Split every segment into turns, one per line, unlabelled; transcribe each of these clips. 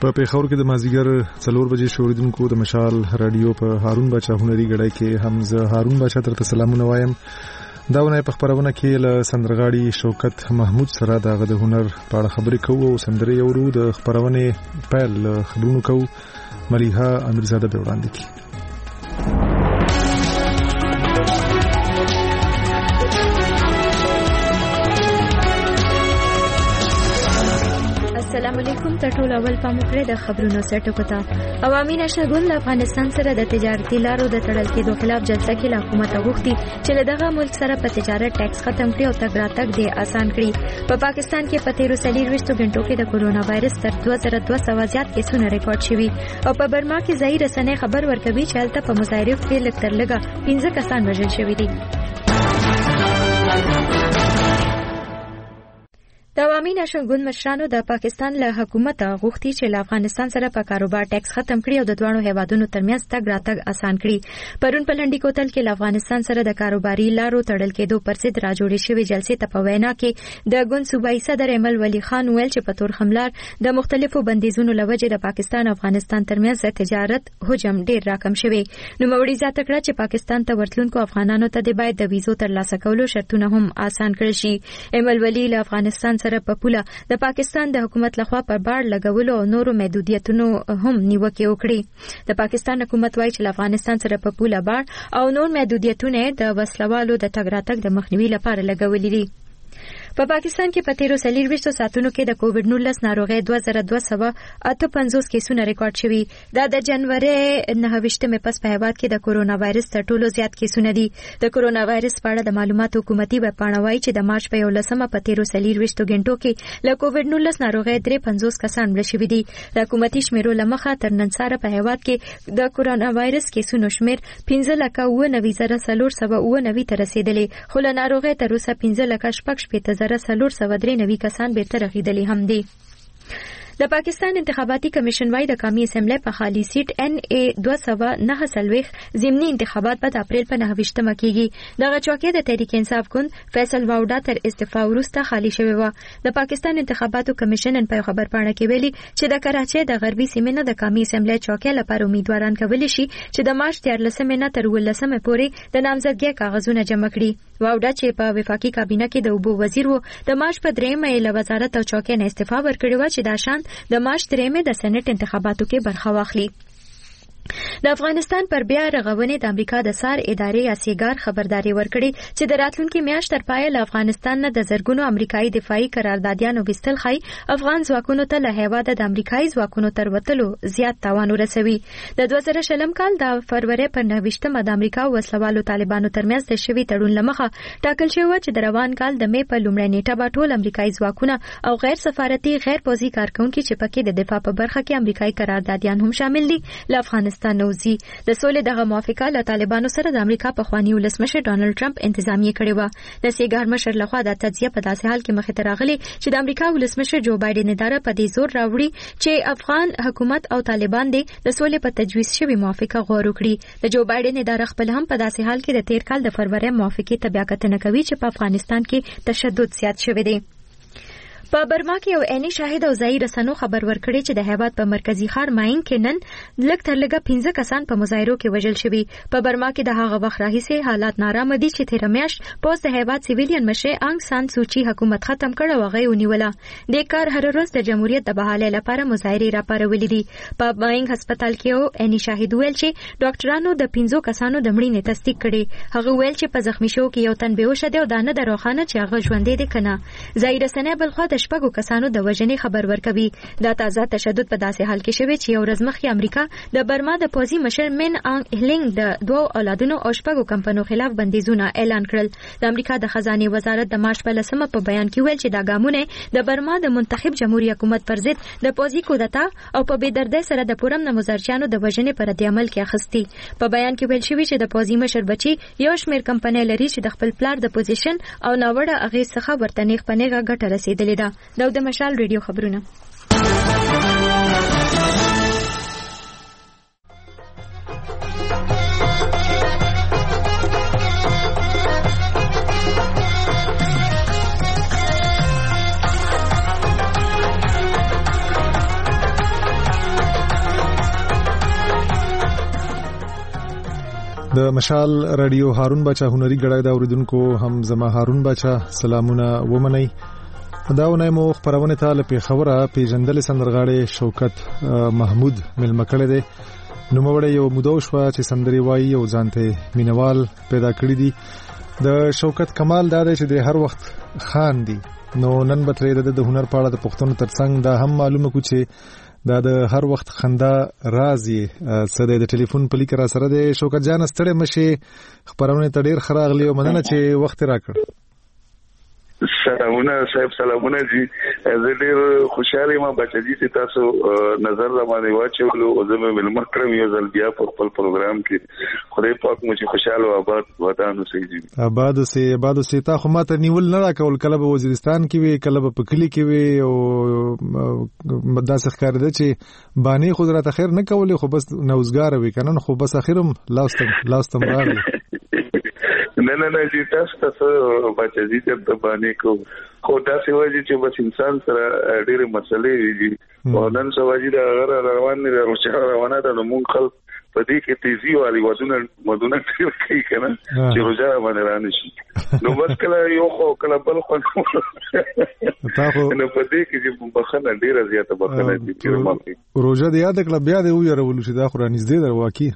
په پیښور کې د مازیګر 4 بجې شوریدونکو د مشال رادیو په هارون بچا هنري غړای کې حمزه هارون بچا تر سلامونه وایم. داونه په خبرونه کې له سندرغاړي شوکت محمود سره د هنر په اړه خبرې کوو او سندرې اورو. د خبرونه پیل خبرونه کوو. ملیحه امیرزاده به وړاندې کی.
السلام علیکم. ټول اول په مخره د خبرونو سرټکو ته عوامي نشه ګوند افغانستان سره د تجارتي لارو د تړل کېدو خلاف جلسه کې حکومت غوښتي چې دغه ملک سره په تجارت ټیکس ختم کړي او تګ راتګ دې آسان کړي. په پاکستان کې په 13 غنټو کې د کورونا وایرس تر 2200 زیات کیسونه ریکارډ شوي او په برما کې ځای رسنۍ خبر ورکوي چې هلته په مظاهرو کې لږ تر لږه 15 کسان وژل شوي دي. د عوامي نشه ګوند مشرانو د پاکستان له حکومت غوښتي چې له افغانستان سره په کاروبار ټیکس ختم کړي او د دوه هیوادونو ترمنځ تګ راتګ آسان کړي. پرون په لنډی کوتل کې له افغانستان سره د کاروباري لارو تړل کېدو پر ضد راجوړې شوې جلسې ته په وینا کې د ګوند صوبایي صدر ایمل ولی خان ویل چې په تور خملار د مختلفو بندیزونو لوجې د پاکستان او افغانستان ترمنځ تجارت حجم ډیر راکم شوی. نو موري زیاته کړه چې پاکستان ته ورتلونکو افغانانو ته د باید د ویزو ترلاسه کولو شرطونه هم آسان کړي شي. ایمل ولی له افغانستان سره په پوله د پاکستان د حکومت لخوا پر بار لګولو او نورو محدودیتونو هم نیوکه وکړي. د پاکستان حکومت وایي چې افغانستان سره په پوله بار او نور محدودیتونه د وسلوالو د تګ راتګ د مخنیوي لپاره لګولې دي. په پاکستان کې په 13 ساعتونو کې د کووډ-19 ناروغي 2258 کیسونه ریکارډ شوي. دا د جنوري 9 پس په هیواد کې د کورونا وایرس تر ټولو زیات کیسونه دي. د کورونا وایرس په اړه د معلوماتو حکومتي ویب پاڼه وایي چې د مارچ په 11 په 13 غنټو کې له کووډ-19 ناروغي 53 کسان مړ شوي دي. د حکومتي شمیرو لمخه تر نن سره په هیواد کې د کورونا وایرس کیسونو شمیر 15,99,499 ته رسیدلی، خو له ناروغي تر اوسه 15,493 کسان بیرته رغیدلي هم دي. د پاکستان انتخاباتي کمیشن وايي د قومي اسمبلی په خالي سیټ NA 249 ضمني انتخابات په اپریل په 9 کېږي. دغه چوکۍ د تحریک انصاف ګوند فیصل واوډا تر استعفا وروسته خالی شوې و. د پاکستان انتخاباتو کمیشن په خبر پاڼه کې ویلي چې د کراچۍ د غربي سیمې نه د قومي اسمبلی چوکۍ لپاره امیدواران کولی شي چې د مارچ 13 نه تر 18 پورې د نامزدګۍ کاغذونه جمع کړي. واوډا چې په وفاقي کابینه کې د اوبو وزیر وو د مارچ په 3 له وزارت او چوکۍ نه استعفا ورکړې و چې دا شان د مارچ 3 د سېنات انتخاباتو کې برخه واخلي. د افغانستان پر بیا رغونې د امریکا د سار ادارې اسیګار خبرداري ورکړي چې د راتلونکي میاشت تر پایه له افغانستان نه د زرګونو امریکایي دفاعي قراردادیانو وستل خای افغان ځواکونو ته له هیواده د امریکایي ځواکونو تر وتلو زیات تاوان ورسوي. د 2020 کال د فروری پر 9 د امریکا وسلوالو طالبانو ترمنځ د شوي تړون لمخه ټاکل شوی چې د روان کال د مې په لومړۍ نیټه به ټول امریکایي ځواکونه او غیر سفارتي غیر پوځي کارکونکو چې پکې د دفاع په برخه کې امریکایي قراردادیان هم شامل دي له افغانستان نوزي. د سولې دغه موافقه له طالبانو سره د امریکا په خواني ولسمشر ډانلډ ټرمپ انتظامیه کړې و. د سیګار مشر لخوا د تجزیه په داسې حال کې مخې ته راغلي چې د امریکا ولسمشر جو بایدن اداره په دې زور راوړي چې افغان حکومت او طالبان د سولې په تجویز شوی موافقه غوړه کړي. د جو بایدن اداره خپل هم په داسې حال کې د 13 کال د فروری موافقه ته بیا کتنه کوي چې په افغانستان کې تشدد زیات شوی دی. په برما کې یو عیني شاهد او ځای رسنو خبر ورکړي چې د هیواد په مرکزی ښار ماین کې نن لږ تر لږه 15 کسان په مظاهرو کې وژل شوي. په برما کې د هغه وخت راهیسې حالات نارامه دي چې تیر میاشت پوز د هیواد سیویلین مشر انګ سان سوچي حکومت ختم کړ او هغه ونیوله. د کار هر ورځ د جمهوریت د بحالۍ لپاره مظاهرې راپارولې دي. په ماین هسپتال کې یو عیني شاهد ویل چې ډاکټرانو د 15 کسانو د مړینې تصدیق کړي. هغه ویل چې په زخمی شو کې یو تن بهوش دی او دا نه دروخانه چې هغه ژوندې دي کنه. ځای رسنۍ بلخوا د شپږو کسانو د وژنې خبر ورکوي. دا تازه تشدد په داسې حال کې شوی چې یو ورځ مخکې امریکا د برما د پوځي مشر من انګ هلینګ د 2 اولادونو او 6 کمپنیو خلاف بندیزونه اعلان کړل. د امریکا د خزانه وزارت د مارچ په 10 په بیان کې ویل چې دا ګامونه د برما د منتخب جمهوریت حکومت پر ضد د پوځي کودتا او په بېدردۍ سره د پورم نموزرچانو د وژنې پر رد عمل کې اخستي. په بیان کې ویل شوی چې د پوځي مشر بچي یو شمېر کمپنۍ لري چې د خپل پلار د پوزیشن او ناوړه اغېز څخه ورته نیغ په نیغه ګټه رسیدلې ده. د مشال ریډیو خبرونه.
د مشال رادیو هارون بچا هنري غړای دا اوریدونکو هم زما هارون بچا سلامونه ومني. داونه مو خبرونه ته له خبره پیژندل سندرغاړي شوکت محمود ملمکړه دی. نو موږ یو مودو شو چې سندري وایي او ځانته مینوال پیدا کړی دي. د شوکت کمال دا دی چې د هر وخت خان دی. نو نن به ترې د هنر په اړه د پښتون ترڅنګ دا هم معلومه کو چې دا د هر وخت خندا رازي سده د ټلیفون په لیک را سره د شوکت جان ستړي مشه خبرونه ته ډیر خراغلی او مننه چې وخت راکړ.
سلامونه صاحب سلامونه جی زه ډیر خوشاله یم بچی چې تاسو نظر را باندې واچولو او زه مې ملمکرم یو ځل بیا په خپل پروګرام کې خدای پاک مو چې خوشاله او آباد ودانو سي جی آباد سي تا خو ماته نیول نه راکول کله په وزیرستان کې وي کله په کلی کې وي او مداسه ښکار دي چې بانی خو درته خیر نه کولې خو بس نوزګار وي کنن خو بس اخرم لاستم راغلی نه جی تاسو بچی ته باندې کو خو تاسو وایي چې بس انسان سره ډېر مسلې دي او نن سوالي دا روان دي روانه ده نو مونږ خل په دې کې تیزی والی ودونه کوي کنه چې روزه باندې رانه شي نو بس کله یو خو کله بل خو نو په دې کې چې بخنه ډېر زیاته بخنه دي
روزه د یاد کله بیا دی یو رول شي دا خو رانیز دی در واقعي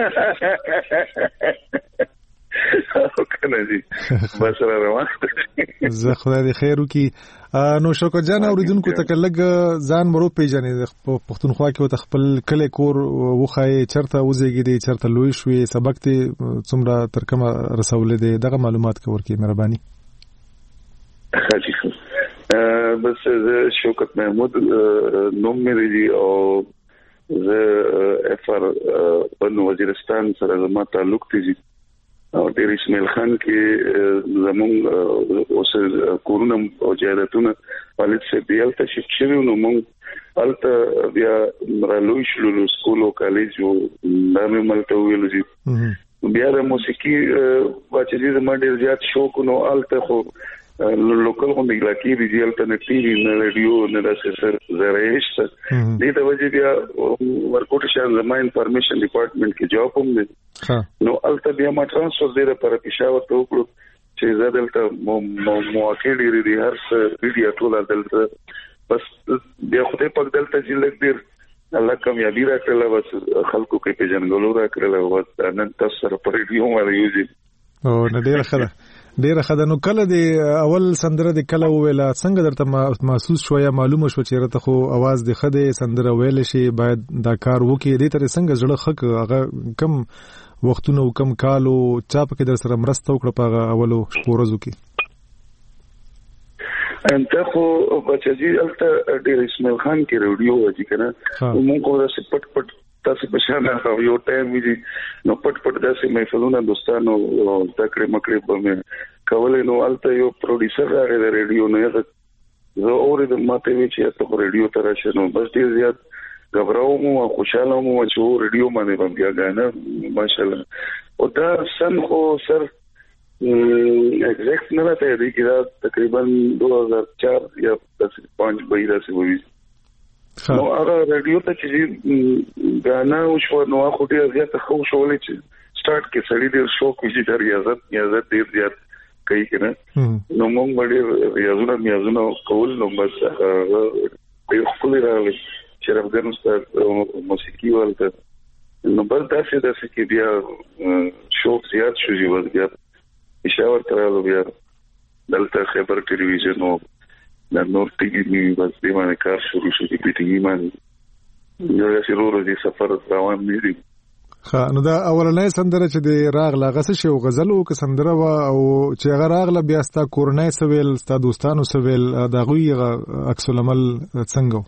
کنه جی بس را روان زه خدای دې خیر وکي. نو شوکت جان اوریدونکو ته لږ ځان مرو پیژنې پښتونخوا کې خپل کله کور وخای چرته وزيږي دي چرته لوی شوي سبق ته څومره ترکمه رسولې دي دغه معلومات کوي ورکې مهرباني.
بس زه شوکت محمود نوم مې دی او زه افر په وزیرستان سره زما تعلق دی او ډیر اسماعیل خان کې زمونږ اوس کورونه او جایدادونه والد سره بیل ته شفت شوی نو مونږ الته بیا مرالوي شلو سکول او کالج او نامه ملته ویلو جی بیا د موسیقي واچې د ما ډیر زیات شوق نو الته خو لوکل غو مګلاکی ریجل ته ټي وي نه رادیو نه داسې زریش دې ته وجه بیا ورکوټ شان زما انفارمیشن ډپارټمنټ کې جاب هم نه نو الته بیا ما ترانسفر دی پر پېښور ته وکړو چې زادلته موکل لري هر څه ویډیو ټول دلته بس بیا خدای پاک دلته چې لګ ډیر الله کامیابی راکړله بس خلکو کې پیژنګلو راکړله او نن تاسو سره پر ریډیو باندې یوځي
او نه ډیره خدای نو کله دی اول سندره دی کله ویلا څنګه درته محسوس شویا معلومه شو چې رته خو आवाज دی خدای سندره ویل شي باید دا کار وکي دې تر څنګه زړه خک هغه کم وختونو کم کالو چا په کې در سره مرسته وکړه په اولو شپورزو کې
انته خو بچی الته ډیر اسماعیل خان کې رادیو وځي کنه موږ کو دا پټ تاسو په شان یو ټایم وی نو پټ داسې محفلونه دوستانو تکړه مکړه په مې کولې نو الته یو پروډوسر راغی د ریډیو نه زه اورید ماته وی چې ته ریډیو ته راشې نو بس ډیر زیات غبراو مو خوشاله مو چې ریډیو باندې بیا غاڼه ماشاءالله او دا سن خو سر ایگزیکټ نه راته دی چې تقریبا 2004 یا 5 بایدا سي وی نو هغه رادیو ته چې غانا او شو نو خو ډیر زیات خو شولې چې سٹارټ کې سړی ډیر شوق وشي د ریاضت ډیر زیات کوي کنه نو موږ ډیر ریاضونه کول نو بس ډیر خپل راغلی چې رغدن استاد موسیقي ولته نو بل تاسو کې بیا شوق زیات شو چې بیا اشاره ترالو بیا دلته خبر ټلویزیون او د نور تیګي بس دې باندې کار شروع شو چې پیټي باندې یو شروع دي سفر روان دي
نو دا اولنۍ سندره چې د راغله غسه شو غزل او ک سندره وا او چې هغه راغله بیا ستا کورنۍ سویل ستا دوستانو سویل دا غوي عکس العمل څنګه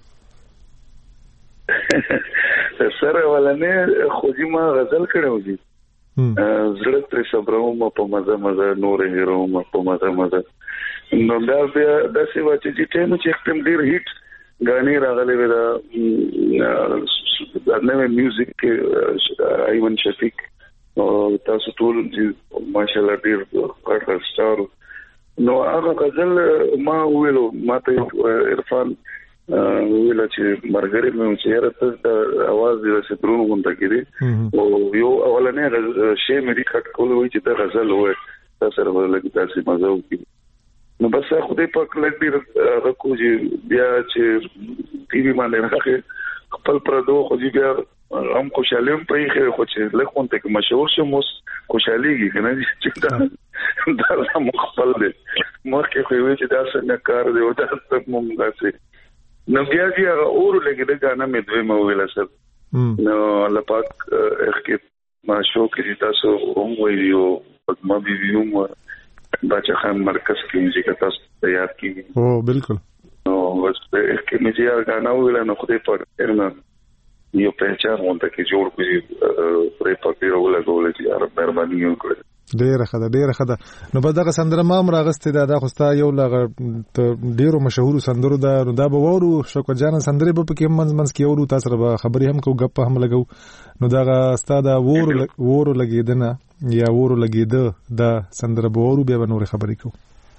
سره ولنه خو ما غزل کړو دي زړه تر صبروم په مزه نور هیروم په مزه نو دا بیا د سیوا چې ټیم چې خپل ډیر هیټ غانې راغلي ودا د نوې میوزیک کې ایمن شفیق او تاسو ټول چې ماشاءالله ډیر کار سٹار نو هغه غزل ما ویلو ماته عرفان ویل چې مرګري مې چې راته د आवाज د سترونو غونډه کړي او یو اولنې شی مې ریکارډ کول وی چې د غزل وای تاسو سره ولګی تاسو مزه وکړي نو بس خدای په کلک دې راکو چې بیا چې ټي وي باندې راخه خپل پردو خو دې بیا هم خوشاله په خیر خو چې له کوم ته مشهور شوم خوشاليږي کنه چې دا مخبل دې مخکې خو وی چې دا څنګه کار دی او دا څه مونږ داسې نو بیا اور لګي دا غانا مې دوی مو ویل سر نو لپاک اخکې ما شو کې تاسو هم ویو ما بيوم بچا خان مرکز کې موزیک تاسو تیار کیږي
او بالکل
نو بس کې مې یې غانا ویل نو خدای په ارنا یو پہچان مونږ ته کې جوړ کړی پرې پکې ولګول چې یار مهرباني وکړئ
ډېر خده نو په دغه سندره ما راغسته دا خوستا یو لغه ډیرو مشهور سندرو دا به وورو شوکت جان سندره په کې منځ کې ورو تاسو به خبري هم کو غپ هم لګو نو دا استاد وورو لګیدنه یا وورو لګیده دا سندره به وورو به نور خبري کو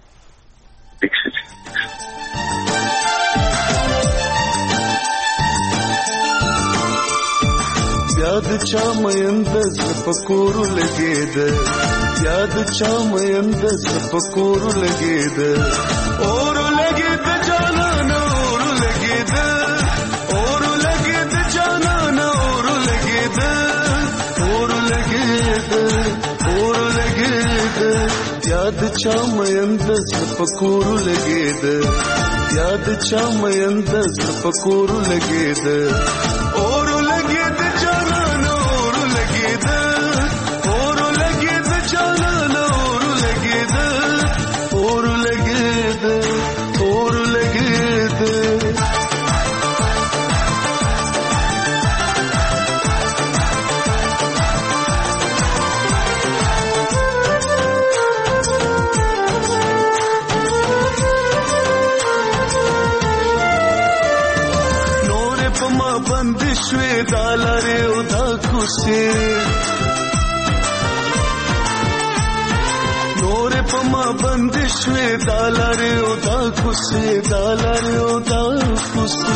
یاد چا مېند زپکور لګید یاد چا مېند زپکور لګید اور لګید جانان اور لګید اور لګید جانان اور لګید اور لګید اور لګید یاد چا مېند زپکور لګید یاد چا مېند زپکور لګید اور لګید جانان اور لګید اور لګید جانان اور لګید اور لګید اور لګید بندشوي دالاره او دا کوسه نور پما بندشوي دالاره او دا کوسه دالاره او دا کوسه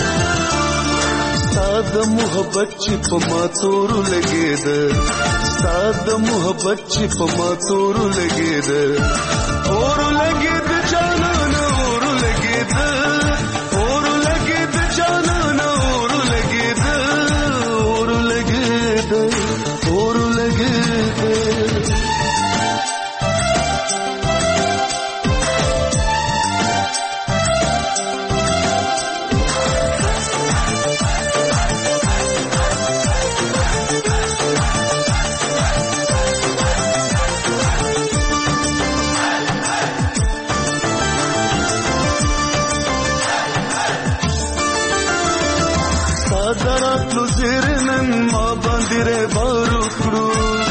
ساده محبت چې پما تور لګید ساده محبت چې پما تور لګید اور لګید جانان اور لګید اور لګید جانان اور لګید صادرات لو زیرنن ما باندې بارو کړو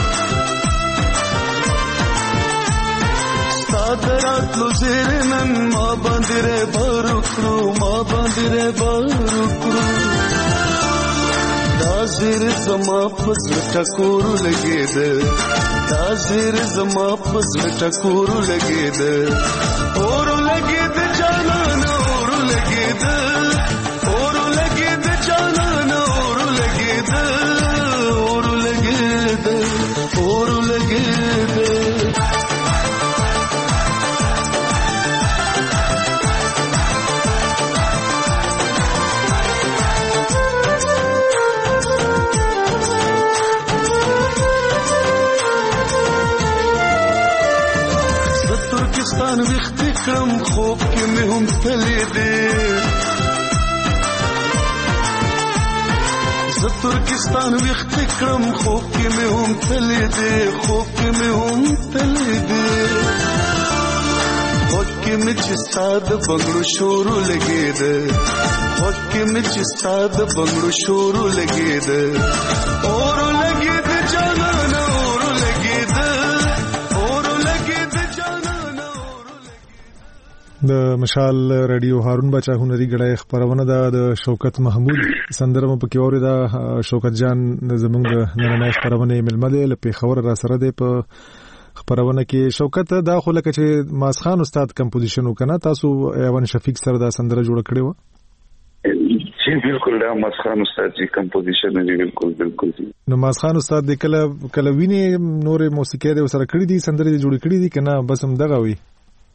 صادرات لو زیرنن ما باندې بارو کړو ما باندې بارو کړو دا زیر زما پس ټکور لګید دا زیر زما پس ټکور لګید اور لګید جانان اور لګید اور لګید جانان اور لګید اور لګید اور لګید ترکستان وخت کړم خوب کې مې هم تلې دې زه ترکستان وخت کړم خوب کې مې هم تلې دې خوب کې مې هم تلې دې خوب کې مې چې ساده بنگړو شورو لګید خوب کې مې چې ساده بنگړو شورو لګید اور لګید جانان اور لګید
د مشال رادیو هارون بچا هنري غړای خبرونه د شوکت محمود سندرم په کې اوري دا شوکت جان زمونږ د نن خبرونه ملمده لپاره خبر را سره ده په خبرونه کې شوکت دا خو لکه چې ماسخان استاد کمپوزیشن وکنه تاسو ایوان شفیق سره دا سندره جوړ کړی و
جی بالکل دا مسخان استاد جی کمپوزیشن دی بالکل جی.
نو مسخان استاد د کله ویني نور موسیقي د سره کړی دي سندري جوړ کړی دي کنه بس هم دغه وي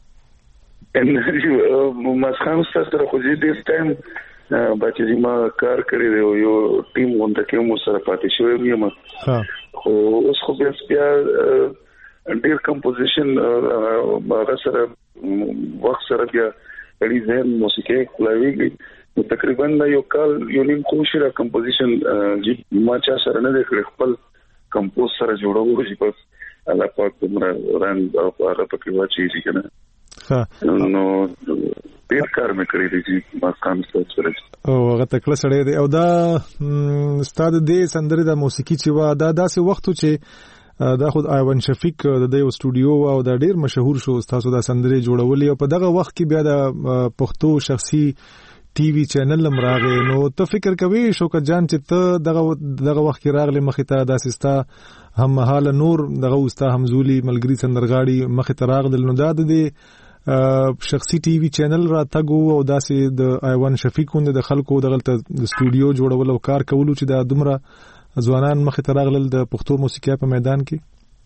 مسخان استاد سره خو دې ټایم بچی ما کار کړی دی یو ټیم غونډه کې مو سره پاتې شوی یم خو اوس خو بیا ډیر کمپوزیشن هغه سره وخت سره بیا اړي ځین موسیقي خلاویږي تقریبا یو کال یو نیم کوشش کمپوزیشن جی ما چا سره نه کړ خپل کمپوز سره جوړو چې بس الله پاک تمره رنګ او هغه پکې واچي چې کنه نو ډیر کار مې کړی دی چې ما کام سره
او هغه تکړه سړی دی او دا استاد دې سندري د موسیقي چې وا دا داسې وخت چې دا خود ایوان شفیق د یو استودیو او دا ډیر مشهور شو تاسو دا سندري جوړولې او په دغه وخت کې بیا د پښتو شخصي ټي وي چینل لمراغه نو ته فکر کوي شوکت جان چې ته دغه وخت کې راغله مخې ته د سستا هم حال نور دغه وستا همزولي ملګری سندرغاړي مخې ته راغله نو دا د شخصي ټي وي چینل را تاګو او داسې د ایوان شفیقوند د خلکو دغلت د استودیو جوړول او کار کولو چې د دومره ځوانان مخې ته راغله د پښتو موسیقي په میدان کې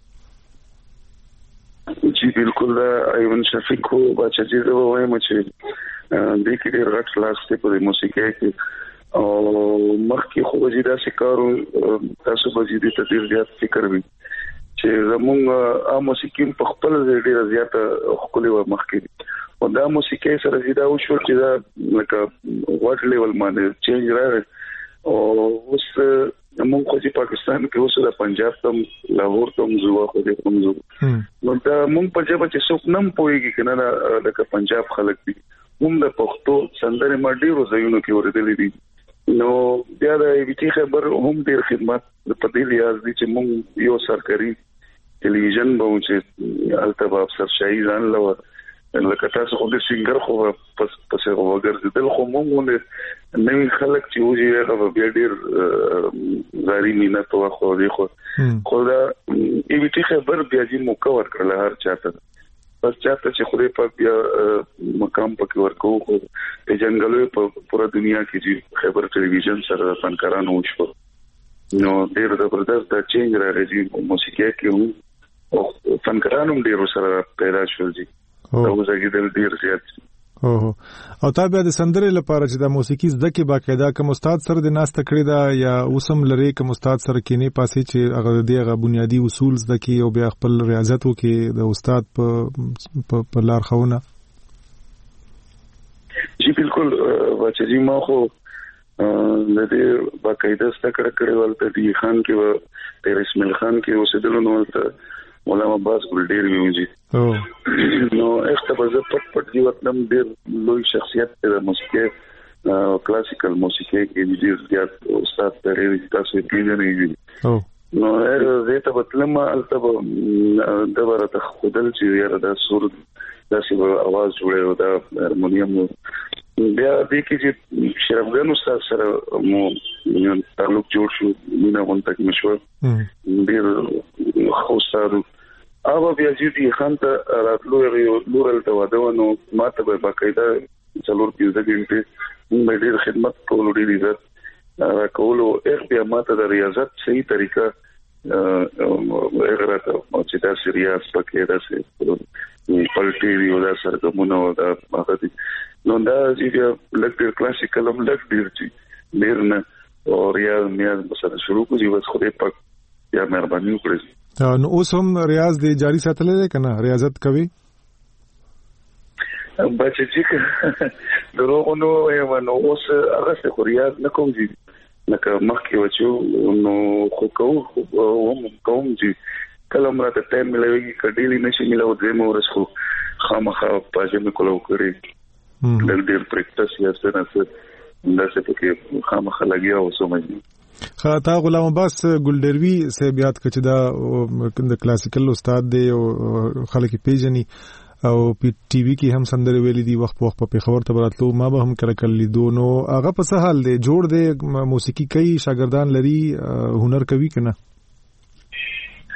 جی بالکل ایوان شفیق کو بچا چې وایم چې د کې ډېر غټ لاس په موسیقي کې او مخکې خو وجیدا سکارو تاسو وجیدي ته ډېر زیات فکر وي چې زموږ موسیقي په خپل ډېر زیات خپل و مخکې او دا موسیقي سره زیاده او شو چې دا لکه واټ لیول باندې چینج راغی او اوس موږ خو چې پاکستان کې اوس د پنجاب تم لاهور تم زوا خو دې کوم زو نو دا موږ په ځای چې څوک نم پويږي کنه دا پنجاب خلک دي موږ د پښتو سندره ما ډیرو ځایونو کې ورېدلې دي نو بیا د ویټي خبر هم ډیر خدمت په دې لیاز دي چې موږ یو سرکاري ټلویزیون به چې التبا افسر شاهي ځان لور لکه تاسو خو د سنگر خو پس وګرځیدل خو موږ نوې خلک چې وږي هغه بیا ډیر زاري مينت او خو دا ویټي خبر بیا چې مو کور کړل هر چاته بس چاته چې خوري په بیا مقام پکې ورکو خو په جنگلو په پورا دنیا کې چې خبر ټلویزیون سره فنکارانو وشو نو ډېر زبردست د چینج راغی موسیقي کې او فنکارانو ډېر سره پیدا شول دي او زګیدل ډېر زیات
او تابع د سندرې لپاره چې د موسیقي زده کې باقاعده کوم استاد سره د ناس تکړه دا یا اوسم لري کوم استاد سره کینې پاسې چې هغه دغه بنیادی اصول زده کې او بیا خپل ریاضت وکي د استاد په لار خونه
جی بالکل واچې ما خو د دې باقاعده ستکړه کړې ولته دی خان کې و تیر اسماعیل خان کې اوسېدل نو ولته مولانا عباس ګل ډېر ویږي نو اختبار پټ جیوت نم ډېر لوی شخصیت د موسیقي کلاسیکل موسیقي کې ډېر زیات استاد پرې تاسو پیژنئ نو زه ته بتلم البته د ورته خودل چې یاره د سور داسې आवाज جوړه او د هارمونیم بیا د کې چې شرفګن استاد سره مو تعلق جوړ شو مینا غونټه کې مشو ډېر خو استاد او بیا چې خان ته راتلو یو لورل ته ودانو ماته به باقاعده څلور 15 غنټه مې ډېر خدمت کولو ډېر عزت کولو بیا ماته د ریاضت صحیح طریقه اگر چې دا ریاض پکې راځي پلټي وی ودا سرګمونه ودا هغه نو دا چې لکه کلاسیکل هم ډېر نه او ریاض مې سره شروع کوي بس خو دې پک یا مهرباني وکړئ
نو اوس هم ریاض دی جاری ساتلې کنه ریاضت کوي
بچی چې دروغ نو نو اوس هغه څه ریاض نه کوم دي لکه مخکې وچو نو خو کوم دي کلم راته ټایم ملوي کډيلي نشي ملو دې مورس خو خامخا پاجه مې کولو کړی ډېر پریکټس یا څه نه څه پکې خامخا لګیا اوسه مې
خاطا غلام عباس ګلډروي صاحب یاد کړ چې دا د کلاسیکل استاد دی او خلک پیژني او پی ټي وی کې هم سندره ویلي دي وخت په خبر ته براتلو ما به هم کړه کړلی دونو هغه په څه حال دی جوړ دی موسیقي کوي شاګردان لري هنر کوي کنه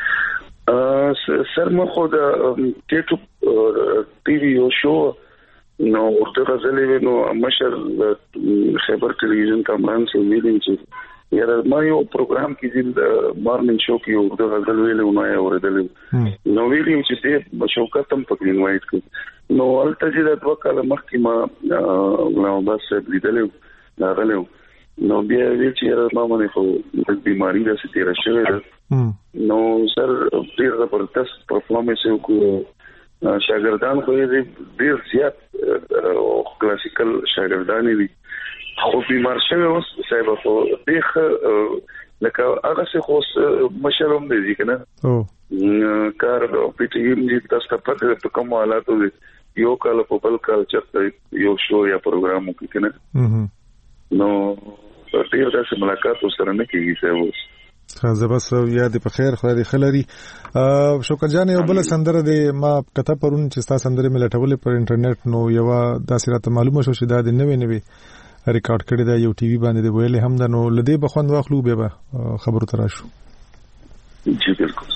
سر مخه د ټي وی او شو
نو ورته غزلې نو مشر خیبر ټلویزیون کامران سو ویلین چې یاره ما یو پروګرام کې د مارنینګ شو کې ورته غزل ویلو نو یې اوریدل نو ویلیم چې دې شوکت هم پکې انوایټ کړ نو البته چې د دوه کال مخکې ما نو بس لیدلې راغلو نو بیا چې ما باندې خو د بیماری د ستیر شوې نو سر ډیر زبردست پرفورمنس وکړو شاګردان خو یې ډیر زیات کلاسیکل شاګردان دي خو بیمار شوی اوس صاحب خو دیخ لکه هغه څه خو مشروم دی کنه کار د پی ټی ایم دي تاسو ته پته په کوم حالاتو یو کال په بل کال چرته یو شو یا پروګرام وکړي نو ډیر داسې ملاقات سره نه کیږي صاحب
زه بس یاد په خیر خو دې خلري شوکت جان یو بل سندره د ما کته پرون چې تاسو سندره ملټولې پر انټرنیټ نو یو د سیرت معلومه شو چې دا د نوې ریکارډ کړی دا یو ټي وي باندې دی ویلې هم دا نو لدی بخوند واخلو به خبرو تراشو
جی بالکل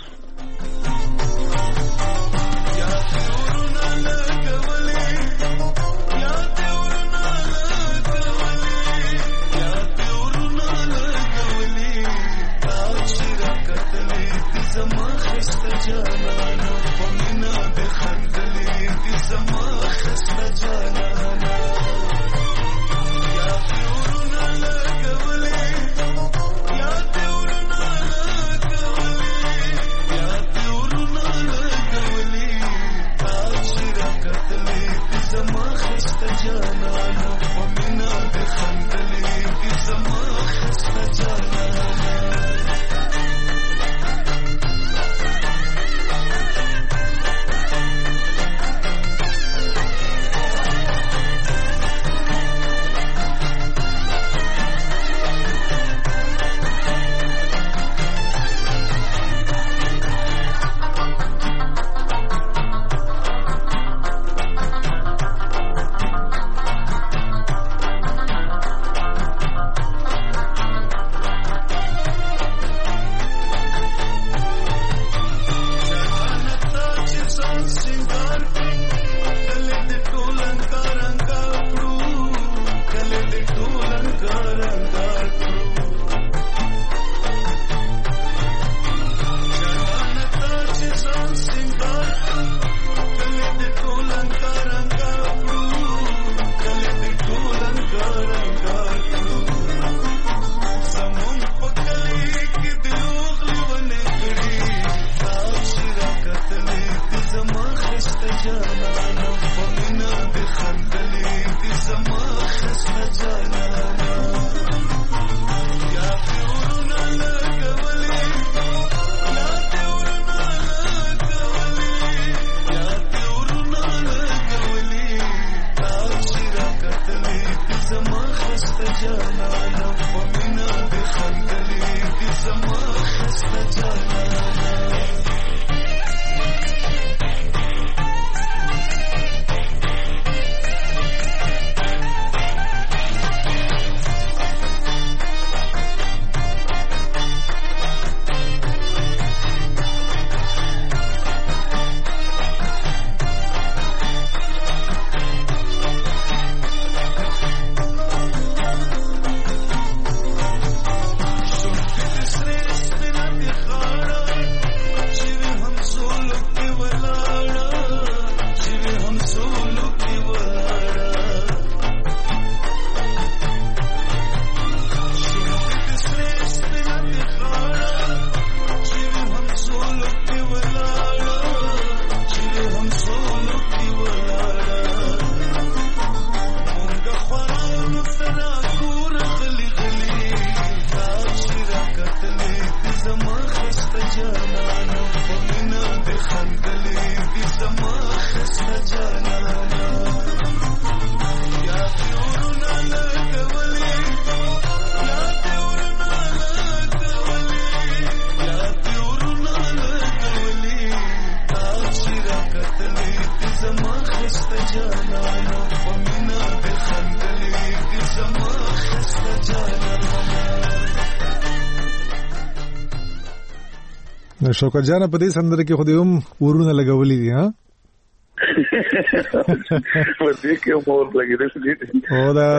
شوکت جان په دې سندره کې خو دې هم ورونه لګولې دي ها
ورته کې مور لګیدل دي
او دا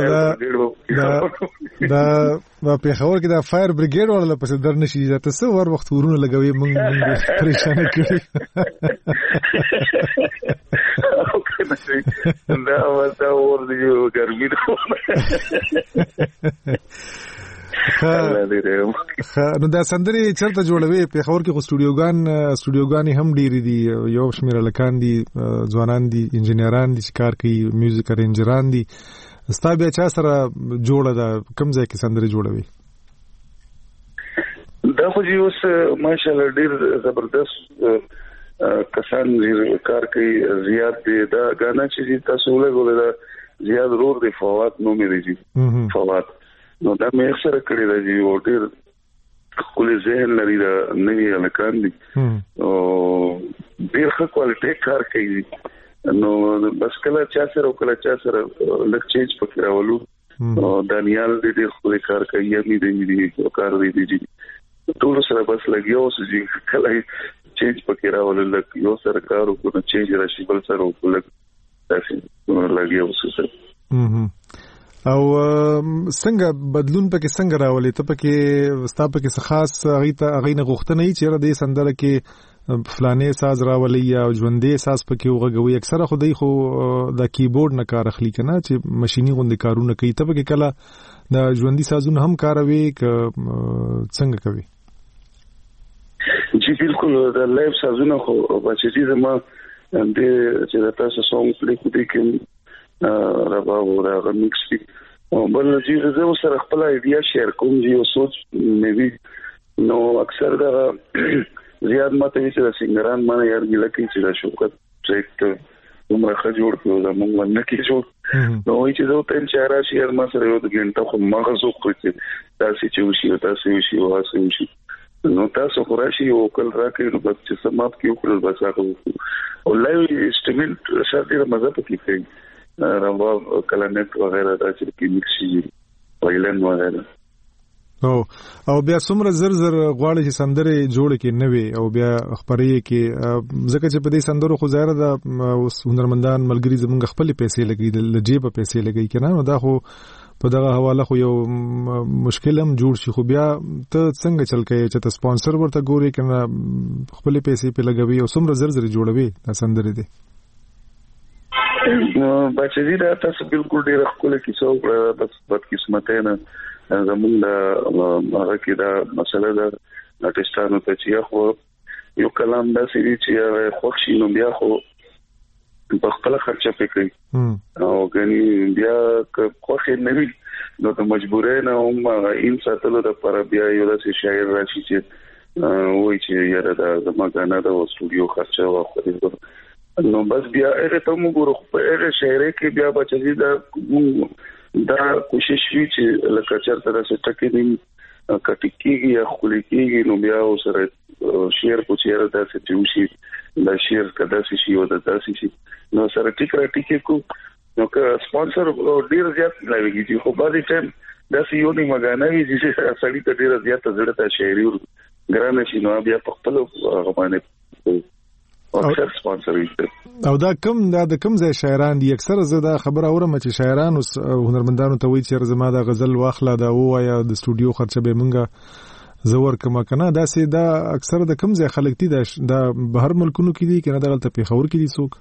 په خبر کې دا فایر بریګیډ ولا پس در نشي ځته څو ور وخت ورونه لګوي موږ پریشان کړي
دا واسه ور دي ګرمي ده
نو دا سندري چرته جوړوي په خبر کې سټوډیوګان هم ډېری دي یو شمیر لکان دي ځوانان دي انجینران دي چې کار کوي میوزیک ارینجران دي ستا بیا چا سره جوړه ده کوم ځای کې سندري جوړوي
دا خو اوس ماشاءالله ډېر زبردست کسان کار کوي زیات دي دا غانا چې تاسو ولګول دا زیات رور دی فواد نو مې دی فواد نو دا مې اکثر کړی دا چې ورته خپل ذهن لري دا نوی الکان دي او ډېر ښه کوالټي کار کوي نو بس کله چا سره لک چینج پکې راولو دانیال دې خپل کار کوي یمي دې کار دی ټول سره بس لګیو چې کله چینج پکې راولو لک یو سره کارو کو چینج راشي بل سره وکړل تاسو لګیو سره
او څنګه بدلون پکې څنګه راولي ته پکې ستا پکې خاص هغه نه غوښتنه ای چې را دې سندره کې فلانه ساز راولي یا ژوندې ساز پکې وغږوي اکثره خدای خو د کیبورډ نه کار اخلي کنه چې ماشيني غوندې کارونه کوي ته پکې کله د ژوندې سازونه هم کاروي ک څنګه کوي
جی بالکل د لایو سازونه خو بچی زما د چې تاسو سونګ پلی کوي کې ربا وراغه مکس دي بل چې زه سره خپل ایډیا شیر کوم یو سوچ مې وی نو اکثر دا زیات ماته چې سنگران باندې یار ملي کې چې دا شوکت پروجیکټ عمره خجوړ کړو دا موږ باندې کې جوړ نو چې زه ته چې راشي هر ما سره یو د ګنټه خو مغزو کوي تاسو چې وشي نو تاسو خوراشي او کل راکې نو بس چې سمات کې وکړل بس هغه او لایو انسټرومنت شاته مزه پکې کوي رمبا کلانټ وغیرہ دا چې کې مکس شي وایلن وغیرہ
او بیا څومره زر غواړي چې سندره جوړ کې نه وي او بیا خبرې کې ځکه چې په دې سندرو خو ظاهر دا هنرمندان ملګری زمونږ خپل پیسې لګي د جیب پیسې لګي کنه نو دا خو په دغه حواله خو یو مشکل هم جوړ شي خو بیا ته څنګه چل کې چې ته سپانسر ورته ګوري کنه خپل پیسې په لګوي او څومره زر جوړوي دا سندره دي
بچی دا تاسو بالکل ډیر خپل کیسه وکړه بس بد قسمت نه زمونږ هغه کې دا مسله ده نټستانو ته چې خو یو کلام دا سړي چې خوښ شي نو بیا خو په خپل خرچه پکې او غني بیا خوښ نه وي نو ته مجبورې نه هم این ساتلو د پر بیا یو داسې شاعر راشي چې وایي چې یاره دا زموږ نه دا سټوډیو خرچه واخلي نو بس بیا هغه ته موږ په هغه شهر کې بیا بچی دا کوشش وی چې لکه چرته راځي ټکې نیم کټکیږي یا خلیکیږي نو بیا سره شیر پوچیر داسې چوشي دا شیر کدا شي او داسې شي نو سره ټیکې کو نو که سپانسر ډیر زیات لوي چې خو باندې ټیم داسې یو نه مګانوي چې سړی ته ډیر زیات زړه ته شعري ګران شي نو بیا په خپل غوښنه اکثر سپانسر
او دا د کم ځای شاعران دي اکثر زه دا خبر اورم چې شاعران او هنرمندانو ته وایي چې زما د غزل واخله دا وایا د سټوډیو خرچه به مونږه زور کما کنه دا سي دا اکثر د کم ځای خلک دي دا بهر ملکونو کې دي کنه دا غلطه په خبر کې دي څوک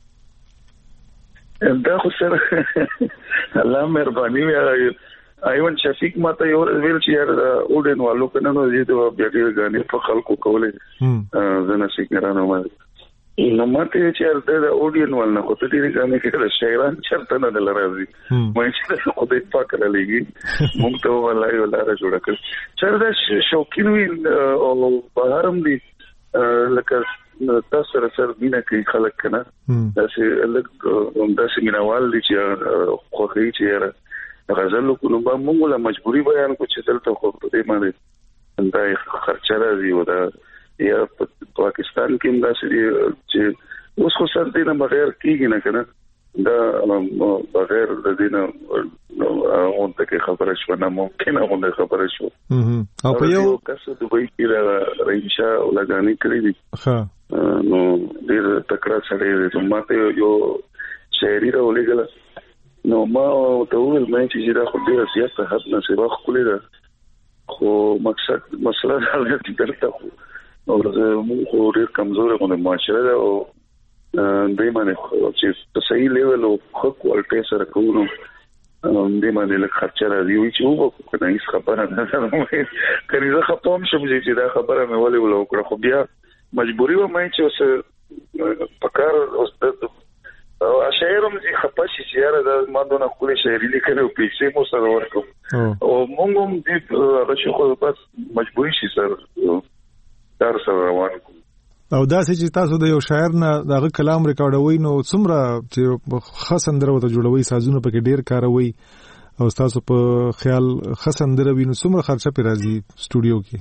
دا خو سره الله مهرباني وي ایون شفیق ماته یو ویل چې یار اودن والو کنه نو دې ته بیا ډیر غانې په خلکو کولې زنه سیګرانو باندې نو ماته چې د اودین ولنه خو ته دې غانې کې شاعران چرته نه دلراځي مې چې خو دې پاکه لګي مونږ ته ولای ولاره جوړ کړ چرته شوقین وي او بهرم دي لکه تاسو سره مینه کوي خلک کنه داسې مینوال دي چې خوخي چې غزل کو نو موږ له مجبوري بیان کو چې دلته خو په دې باندې دا خرچه راځي او دا یا پاکستان کې دا چې اوس خو سر دې نه بغیر کیږي نه کنه دا بغیر د دې نه اونته کې خبره شو نه ممکنه غونډه خبره شو
او په یو
کس دوی کې را رئیسا ولګانی کړی دي نو ډیر تکړه سره دی ماته یو شاعري راولېګله نو ما ته وویل مې چې دا خو ډیر زیاته حد نه سبا خولې ده خو مقصد مسله دا چې درته خو او موږ خو ډیر کمزور غو معاشره ده او دې باندې چې په صحیح لیول او خو کوالټي سره کوو دې باندې له خرچه راځي چې وو کنه هیڅ خبره نه ده کله زه خپم شم چې دا خبره مې ولې وکړه خو بیا مجبوری و مې چې اوس پکار اوس او شاعرم چې خپاشي چې یاره دا ما دونه خپل شاعري لیکلو پیسې مو سره ورکوم او موږ هم دې راشه خو بس مجبوری شي سره تر سره روان کوم
او دا چې تاسو د یو شاعر نه دغه کلام ریکارډوي نو څومره چې خاصندره وته جوړوي سازونه پکې ډیر کاروي او تاسو په خیال خاصندره وینو څومره خرچه پې راځي سټوډیو کې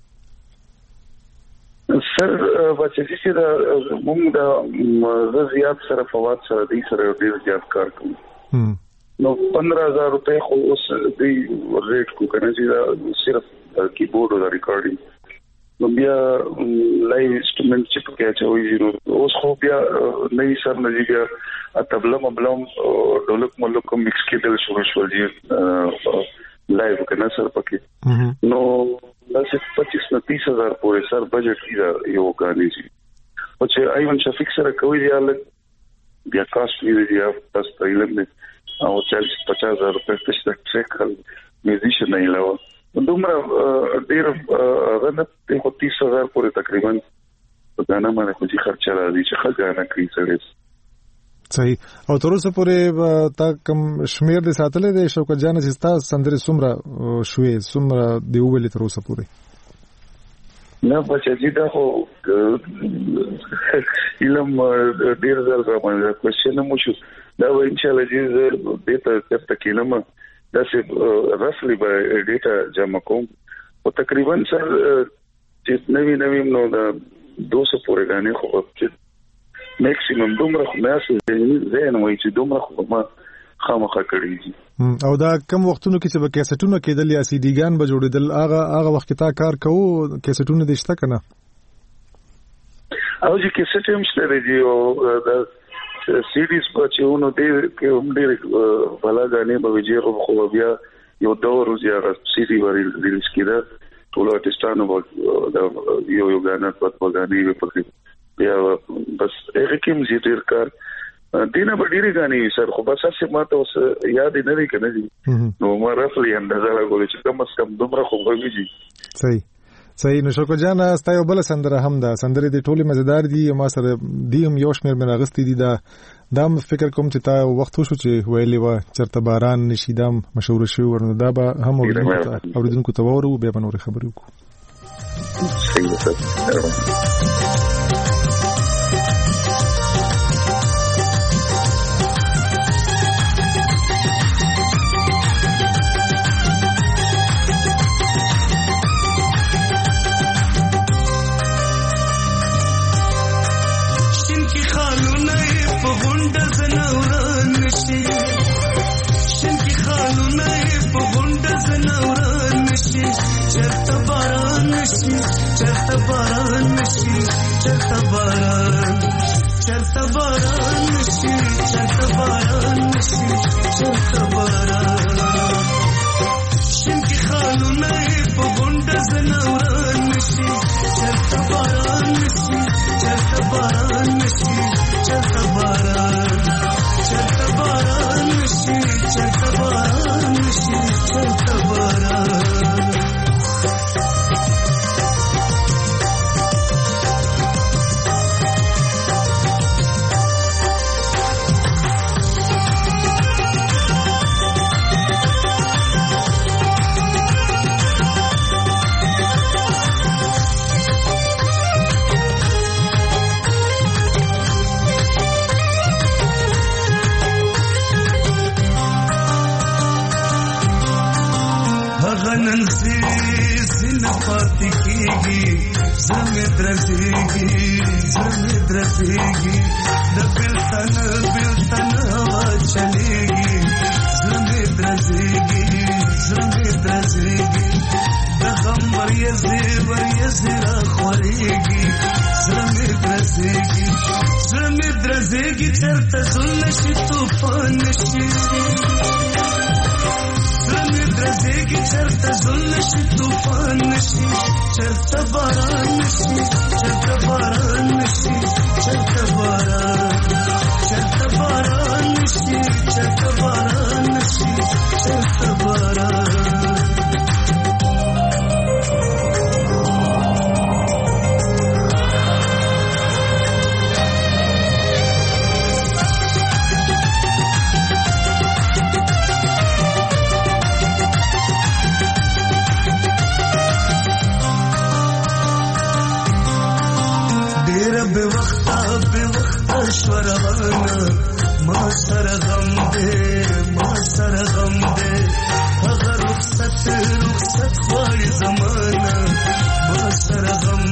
سر بچی دا موږ دا زیات سره فواد سره دې سره ډیر زیات کار کوو نو 15000 روپے خو اوس دې ریټ کو کنه چې دا صرف کیبورډ او ریکارډینګ نو بیا لایو انسټرومنټ چې پکې اچوي نو اوس خو بیا نه سر نه بیا تبله مبلم ډولک ملک مکس کېدل شروع دي لایو کنه سر پکې نو داسې 25 نه 30000 پورې سر بجټ کیدا یو غانې شي او چې ایون شفیق سره کوي دی بیا کاست دی تاسو ته علم دی او 40-50,000 روپے څخه ټریک میوزیشن نه علاوه دومره ډیر غنه ته 30,000 پورې تقریبا غانا باندې خو چې خرچه راځي چې خزانه کوي سره
صحیح او تر اوسه پورې تا کوم شمیر د ساتلې د شوکت جان چې تاسو سندره سمره شوې سمره دی ویلې تر اوسه پورې
نه بچی دا خو علم ډیر ځل راځي کوشش مو شو دا و ان شاء الله چې دې ته کلمه دا چې رسلي به ډیټا جمع کوم او تقریبا سر چې نوی نو دا 200 پورې غانې خو چې میکسیمم دومره خو مې اصل زه نه وایي چې دومره خو ما خامخا کړی
او دا کم وختونو کې چې به کیسټونه کېدل یا سی ډیګان به جوړېدل هغه وخت تا کار کوو کیسټونه دې شته کنه
او چې کیسټ هم شته دی او دا سیډیز په چېونو دې کې هم ډېر بلا غانې به ویجی خو بیا یو دور یا سیډي ورې ریلیز کړه ټول آرټستانو یو غانا په غانې په بیا بس هغه کې مې ډېر کار دینه ډېری غانې سر خو بس څه ماته اوس یاد نه لري کنه نو ما رسلي اندازه راغلی چې کم از کم دومره خو وږي
صحیح نو شوکو جان استایو بل سندره هم ده سندره د ټوله مزیدار دي ما سره دیم یو شمیر مې راغستې دي دا فکر کوم چې تا وخت وشو چې ویلې و چرته باران نشي دام مشهور شو ورنه دا به هم اوریدونکو ته وورو بیا به نور خبرې وکړو
درزيږي زمي درزيږي چرته زول نشي طوفان نشي زمي درزيږي چرته زول نشي طوفان نشي چرته باران نشي چرته باران نشي چرته باران نشي چرته باران نشي چرته باران شوروانا ما سر غم دے اگر رخصت خوای زمانہ ما سر غم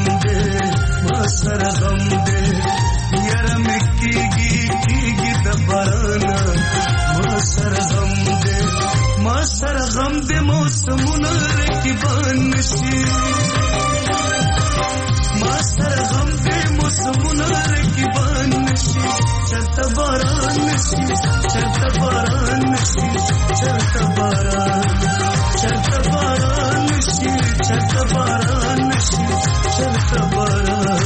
دے یار مکیگی دبارانا ما سر غم دے موسمونه رکبان نشي ما سر غم دے موسمونه رکبان نشي چرته باران نشي چرته باران نشي چرته باران نشي چرته باران نشي چرته باران.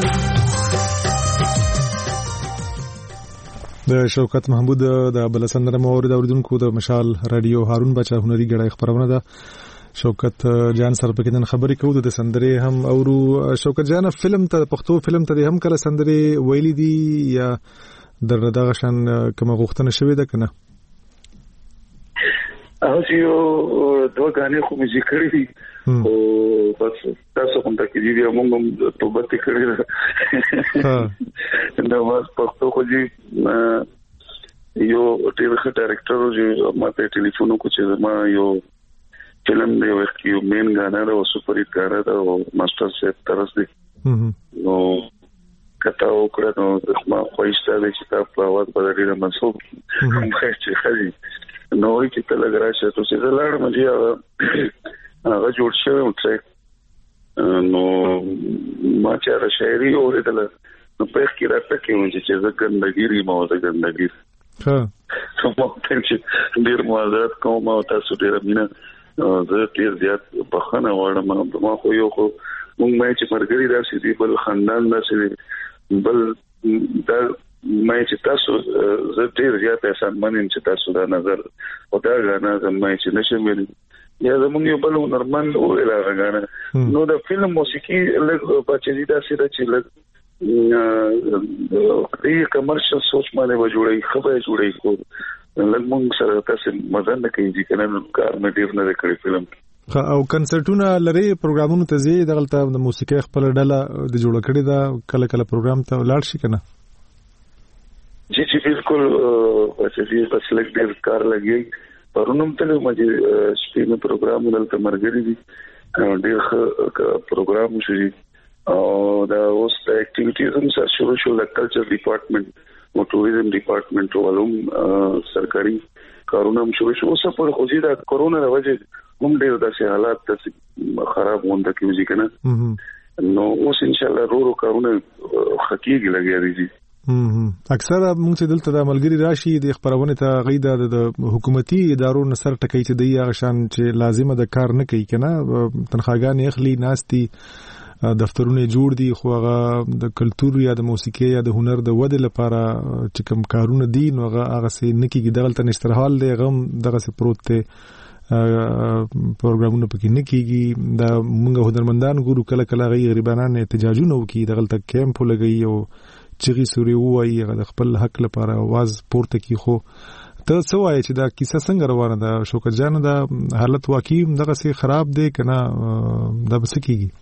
د شوکت محمود د بلسندره مورد اوریدونکو د مشال رادیو هارون بچا هنري غړای خبرونه ده. شوکت جان سره پکې نن خبرې کوو د سندرې هم اورو. شوکت جان فلم ته پښتو فلم ته هم کله سندرې ویلې دي یا دغه شان کومه غوښتنه شوې ده کنه؟
اوس یو دوه غانې خو مې ذکر دي او بس تاسو هم تکي دي موږ هم توبه کړې ده نو واس پښتو خو دي یو ټي وي ډایرکټر جو ماته ټلیفون کو چې ما یو فلم دی یو مین غانا ده او سپر هټ غانا ده او ماستر سیف طرز دی نو کته وکړه نو ما خوښته ده چې تاسو په اواز بدلې نه منسوب هم خېچې خالي نو چې تل غراشه ته څه لړ مې هغه جوړ شوی و ټریک نو ما چې را شاعري اوریدل نو په کې راته کې چې ګندګيري ما د ګندګير څه مو چې ډیر موازات کوم او تاسو ډیر مینا زه ډیر زیات بخنه وړم ما خو یو خو مونږ مې چې مرګري راشي دی بل خاندان راشي بل دا مې چې تاسو زه ډیر زیات احسان منم چې تاسو دا نظر او دا غاڼه زمې چې نشم ویل یا زمونږ یو بل نورمال ویل غاڼه نو د فلم موسیقي لږ بچی دا سره چې لږ دې کمرشل سوچ باندې وجوړي خبره جوړي کو لږ مونږ سره تاسو مزه نه کوي چې کنه کار مې ډیر نه کړی فلم
او کنسرټونه لري پروګرامونو ته زی دغلت د موسیقي خپل ډله د جوړ کړي دا کله کله پروګرام ته لاړ شي کنه
جی بالکل چې بس لږ ډیر کار لګي پرونم ته مې شپې مې پروګرام ولته مرګري دي ډیر پروګرام شوی او دا اوس د اکټیویټیز هم شروع شو د کلچر ډپارټمنټ او ټوریزم ډپارټمنټ ولوم سرکاري کارونه هم شروع شو اوس په خوځي دا کورونا د وجه هم ډیر داسې حالات خراب وونده کیږي کنه نو اوس ان شاء الله ورو کارونه حقيقي لګیا دي
اکثر موږ چې دلته د عملګری راشي د خبرونه ته غیدا د حکومتي ادارو نصر ټکی چې دی هغه شان چې لازمه د کار نه کوي کنه تنخواګان اخلي ناستي دفترونه جوړ دي خو هغه د کلچر یا د موسیقي یا د هنر د ودې لپاره چې کوم کارونه دي نو هغه سي نکیږي دغلت نشترحال دی غم دغه سي پروت ته پروګرامونه پکې نکیږي دا موږ هنرمندان ګورو کله کله غریبانان احتجاجونه وکي دغلت کیمپ لګي او چغي سوري وایي هغه خپل حق لپاره आवाज پورته کی خو ته څه وایي چې دا کیسه څنګه روانه ده شوکت جان دا حالت واقعي دغه سي خراب دی کنه دا بس کیږي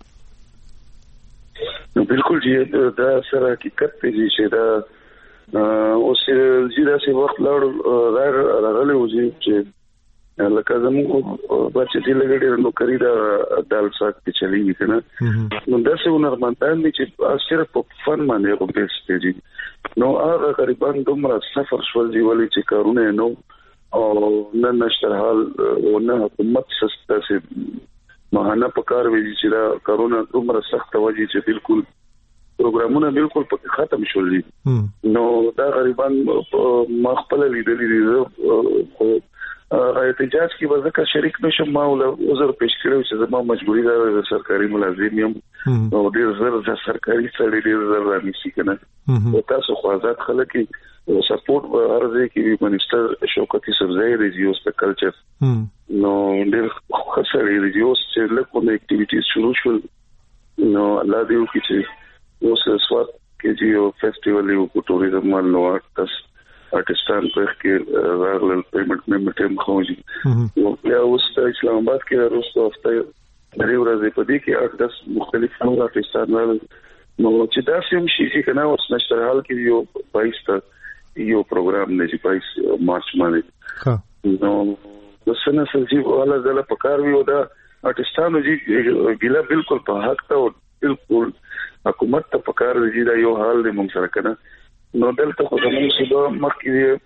بالکل جی دا سره حقیقت دی چې دا اوس زیاده سی وخت راغلی و چې لکه زموږ بچی دی لګړي نو کری دا دال سات کې چلیږي کنه نو داسې ونرمندان دي چې صرف په فن باندې وګورئ دي نو هغه غریبان دومره سفر شول دی ولې چې کارونه نو او نه نشترحال او نه حکومت سسته سي مهانه پکار وی چې دا کرونا دومره سخت وږي چې بالکل پروګرامونه بالکل په ختم شول دي نو دا غریبان ما خپل لیدلې دي احتجاج کې وځکه شریک نشم ما ول عذر پیش کړو چې زما مجبوری ده سرکاري ملازم یم نو ډیر زر سرکاري سړي ډیر زر رانیسي کنه او تاسو خو آزاد خلک سپورټ ورځي کې منسٹر شوکت یوسفزئی ریډیوز په کلچر نو ډیر خسرې ریډیوز چې له کوم اکټیویټیز شروع شول نو الله دې وکړي چې اوس سواد کې یو فیسټیوال یو په ټوریزم باندې نو پاکستان په کې راغلل پیمنٹ مې خوږي نو بیا اوس اسلام آباد کې وروسته هفته لري ورځې په دې کې 8-10 مختلف نور پاکستان نو چې دا سیم شي چې کنه اوس نشته حال کې یو 22 ته یو پروګرام نه چې 22 مارچ باندې نو د سنه سلجي والا زله پکار وی او دا پاکستان چې ګیلا بالکل په حق ته بالکل حکومت ته پکار دی دا یو حال دی موږ سره کنه نو دلته خو زموږ صدا مخکې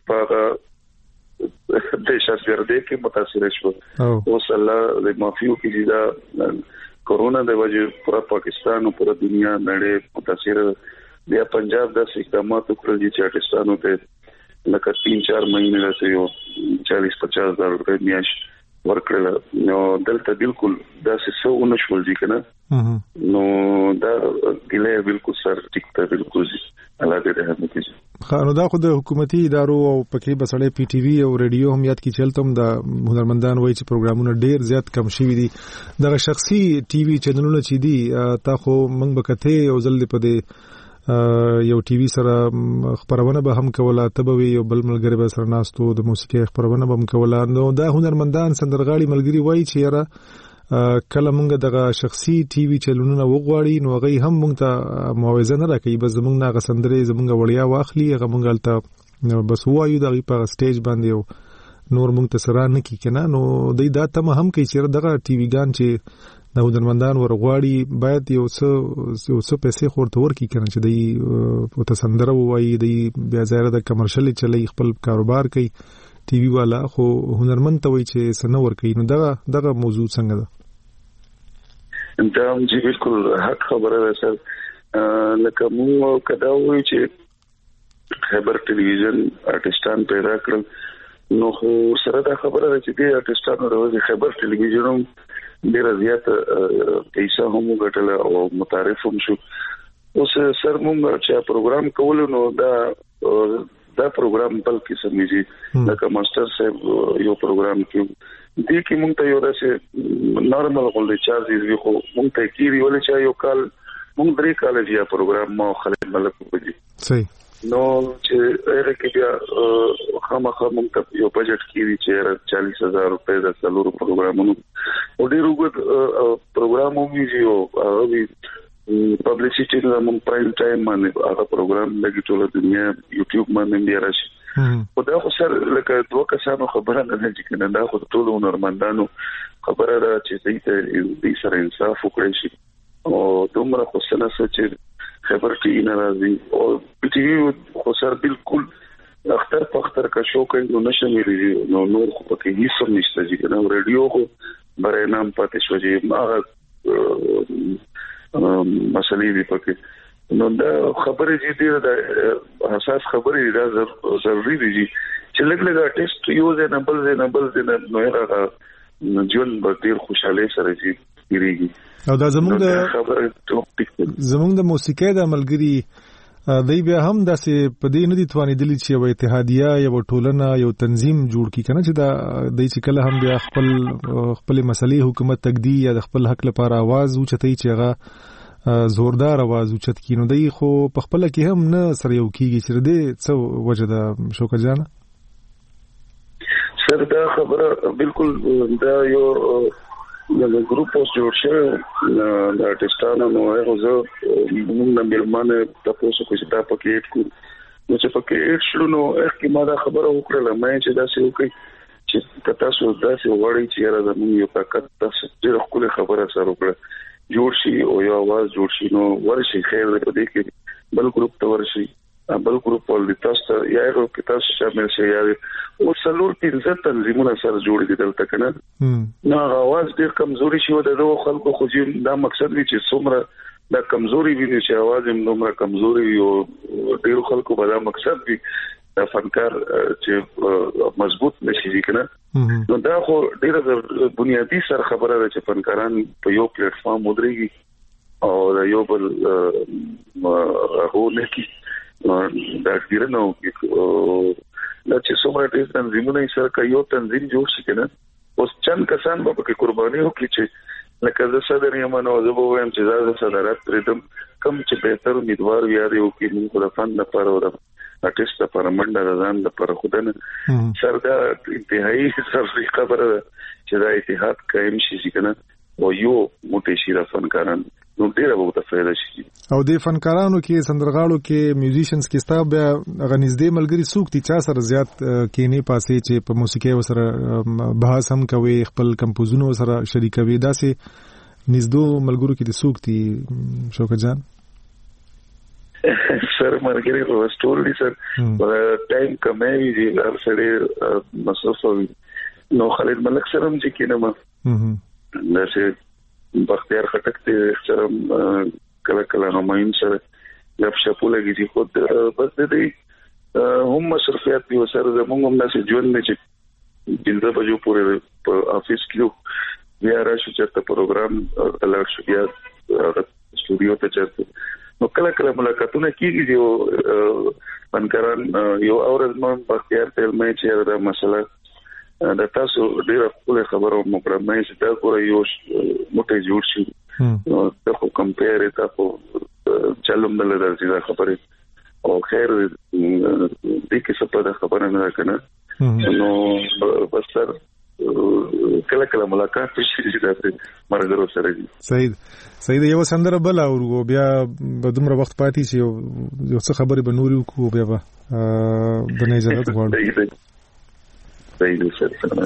په دهشتګردۍ کې متاثر شو او صلی الله د مافیو کې دا کورونا د وجه پورا پاکستان او پورا دنیا نړۍ متاثر بیا پنجاب د اقدامات کړل چې پاکستان ته لکه 3-4 مهینې راځي یو 40-50 هزار روپے میاش ورکړل نو دلته بالکل دا څه ونه شول دي کنه نو دا ګلې بالکل سر ټیکته بالکل الله دې رحم وکړي
خانو دا خو د حکومتي ادارو او پکې بسړې پی ټي وی او ریډیو هم یاد کی چلتم د هنرمندان وایي چې پروګرامونه ډیر زیات کم شوي دي د شخصي ټي وی چینلونه چې دي تا خو موږ بکته او ځل په دې یو ټي وی سره خبرونه به هم کوله تبوي یو بل ملګری به سره ناستو د موسیقي خبرونه به هم کوله نو دا هنرمندان سندرغاړي ملګری وایي چې یاره کله مونږ دغه شخصي ټي وی چینلونه وغواړي نو هغه هم مونږ ته معاوضه نه راکړي بس زمونږ نه غسندرې زمونږ وړیا واخلي هغه مونږ الته بس وایو دغه په سټیج باندې نور مونږ ته سره نه کی کنه نو دا تم هم کوي چې دغه ټي وی ګان چې د هنرمندان ورغواړي باید یو څه پیسې خورته ورکړي کنه چې دی په تسندره وایي دی بیا ځای د کمرشل چلی خپل کاروبار کوي ټي وی والا خو هنرمند ته وایي چې سنه ورکړي نو دغه موضوع څنګه ده
دا چې بالکل حق خبره ده سر لکه موږ کداوي چې خبر ټلویزیون آرټستان پیدا کړل نو سره دا خبره ده چې د آرټستانو د خبر ټلویزیون ډیر زیات پیسې هم غټل او متعارف هم شو اوس سر موږ چې پروګرام کول نو دا پروګرام بلکې سمېږي لکه ماستر صاحب یو پروګرام کې دې کې مونږ ته یو داسې نارمل غوړي چارجز وی خو مونږ ته کیږي ولې چې یو کال مونږ 3 کال یې پروګرام ما خالد ملک وځي
صحیح
نو چې هغه کې بیا خامخا مونږ ته یو بجټ کیږي چې 40,000 روپے د څلورو پروګرامونو او ډیر وګړو پروګرامو وی او پبلسټی د مون پرایم ټایم باندې هغه پروګرام لګي ټول دنیا یوټیوب باندې بیا راشي او دا خو سر لکه دوه کسانو خبره نه چې کنه دا خو ټول هنرمندانو خبره را چې دې سره انصاف وکړي شي او دومره خو سره چې خبر ټي نه راځي او پی ټي وی خو سر بالکل اختر په اختر کا شو کوي نو نشمېږي نو نور خو پکې هیڅ هم نشته چې نو ریډیو خو برای نام پاتې شو چې هغه مسلې دی پکې نو دا خبرې چې دي دا حساس خبرې دا ضروري دي چې لګ ټیسټ یو ځای نمبر نو هغه جون به ډیر خوشاله سره شي کیږي
او دا زمونږ د موسیقۍ د عملګری دی بیا هم داسې په دې نه دي توانېدلی چې یو اتحادیه یو ټولنه یو تنظیم جوړ کړي کنه چې دا د چې کله هم بیا خپل مسلې حکومت تقدی یا د خپل حق لپاره आवाज اوچتای چې هغه زوردار आवाज اوچت کینو دی خو په خپل کې هم نه سره یو کیږي چې دې څه وجه ده شوکت جان
سر دا خبره بالکل دا یو د ګروپ اوس جوړ شوی د آرټستانو نو هغه موږ نه ملمانه تاسو کو چې دا پکې کو نو چې پکې شلو نو اخی ما دا خبره وکړه مې چې دا څه وکړي چې تاسو دا څه وړي چې را زموږ یو طاقت تاسو ډېر خپل خبره سره وکړه جوړ شي او یو आवाज جوړ شي نو ورشي خیر دې دې کې بل ګروپ ته ورشي بل ګروپ ول تاسو یا یو کې تاسو شامل شي یا او څلور 15 تنظیمونه سره جوړ دي دلته کنه نو आवाज ډېر کمزوري شي او د خلکو خو دا مقصد وی چې څومره دا کمزوري وي چې आवाज هم نومره کمزوري وي او ډیرو خلکو په دا مقصد وي دا فنکار چې مضبوط نشي کنه نو دا خو ډیره بنیادی سر خبره ده چې فنکاران په یو پلیټ فارم ودرېږي او دا یو بل هو نکي دا ډیره نو دا چې څومره ډیر تنظیمونه سره یو تنظیم جوړ شي کنه اوس چند کسان به په قرباني وکړي چې لکه زه صدر یم نو زه به وایم چې زه صدارت پرېدم کم چې بهتر امیدوار ویاري او کې موږ د فن لپاره او د آرټیست لپاره منډه رضان لپاره خودنه سردا انتهایی سرفي خبره چې دا اتحاد قائم شي کنه او یو موټی شي د فنکاران نو ډیره به تفریح شي
او د فنکارانو کې سندرغاړو کې میوزیشنز کې ستا بیا غنځدې ملګری څوک دي چا سره زیات کینې پاسې چې په موسیقي وسره بحث هم کوي خپل کمپوزونو سره شریکوي داسې نږدې ملګرو کې د څوک دي شوکت جان
سر مرګري په سټور دي سر ټایم کموي دي هر سړی مصرف وي نو خالد ملک سره هم چې کینما نشه بختیار خټک ته احترام کله کله هماین سره لپ شپوله کې خود بس دې هم مصرفيات دي سره زموږ هم ناس ژوند نه چې جلده بجو پورې په افیس کې بیا راشي چې پروګرام تلاش شو بیا سټوډیو ته چرته نو کله کله ملاقاتونه کیږي جو فنکاران یو اورز ما بختیار ته مې چې دا مسله دا تاسو ډیره خپل خبرو مقرمه چې دا ګورې یو موټی جوړ شي نو تاسو کمپیر تاسو چلوم دل درځي دا خبره او خیر دې کې څه په خبره نه کنه نو بس سر کله کله ملاقات شي چې مرګرو سره
سید یو سندره بل او بیا به دومره وخت پاتې شي یو څه خبرې به نوري وکړو بیا به د نه اجازه غواړم
Saído certamente.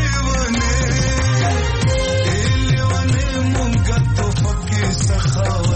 سخاوت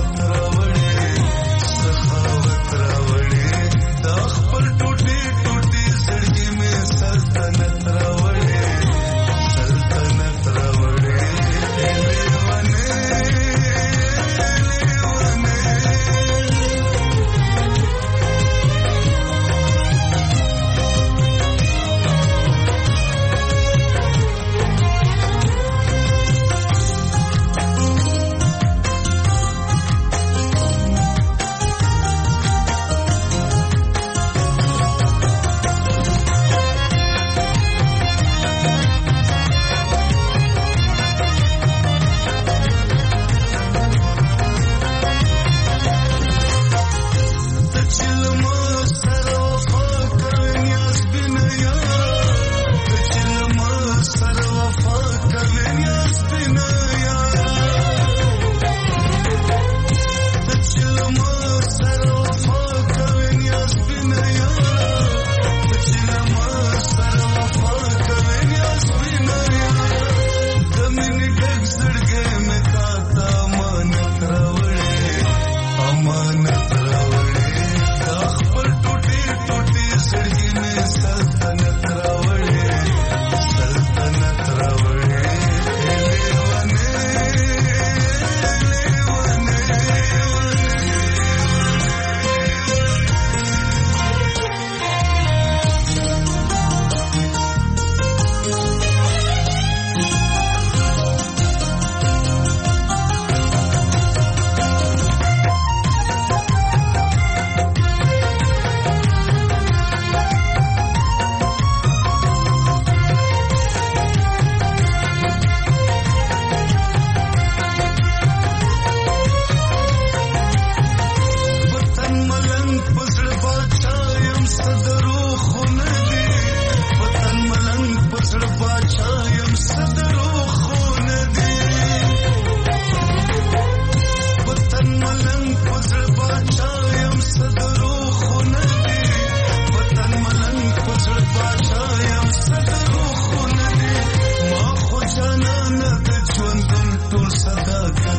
صدقو خلدي ما خو جانانه د ژوندون ټول صداقت